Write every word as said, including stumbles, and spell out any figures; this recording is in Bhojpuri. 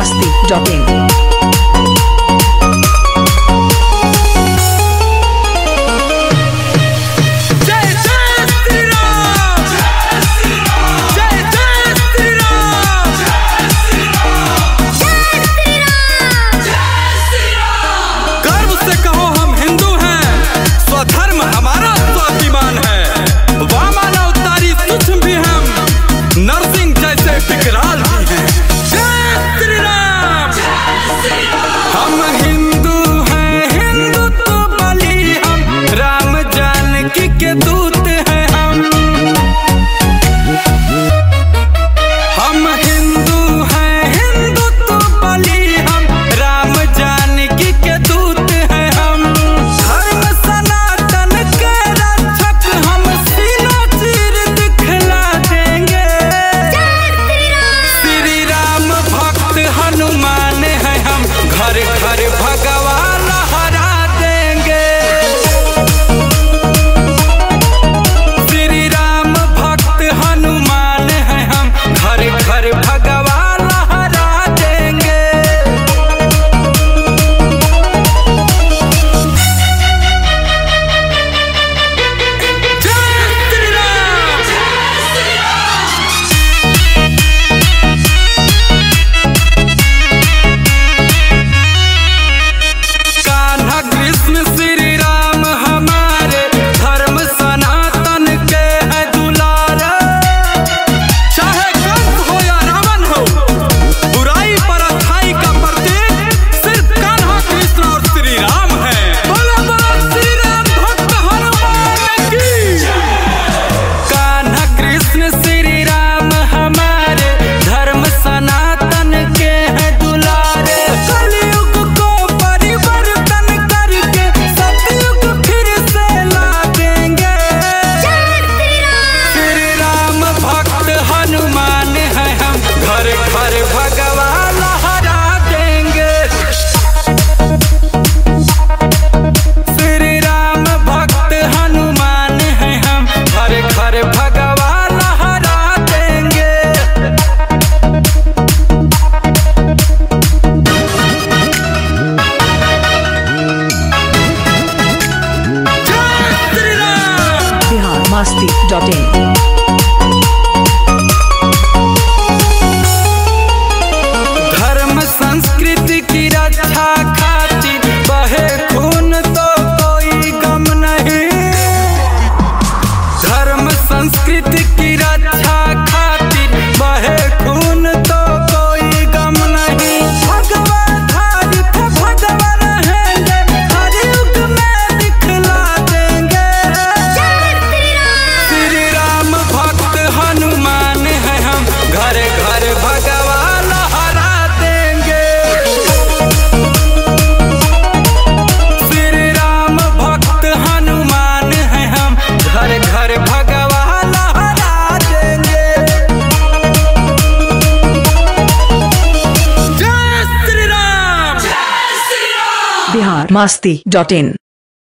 masti dot in. masti dot in. धर्म संस्कृति की रक्षा खातिर बहे खून तो कोई गम नहीं। धर्म संस्कृति की रक्षा खातिर बहे खून तो कोई गम नहीं। भगवान धारी थे भगवान रहेंगे, हर युग में दिखला देंगे। श्री राम भक्त हनुमान है हम, घर घर भगवान लहरा देंगे। श्री राम भक्त हनुमान है हम, घर घर भगवान लहरा देंगे। जय Shri Ram. Bihar masti dot in.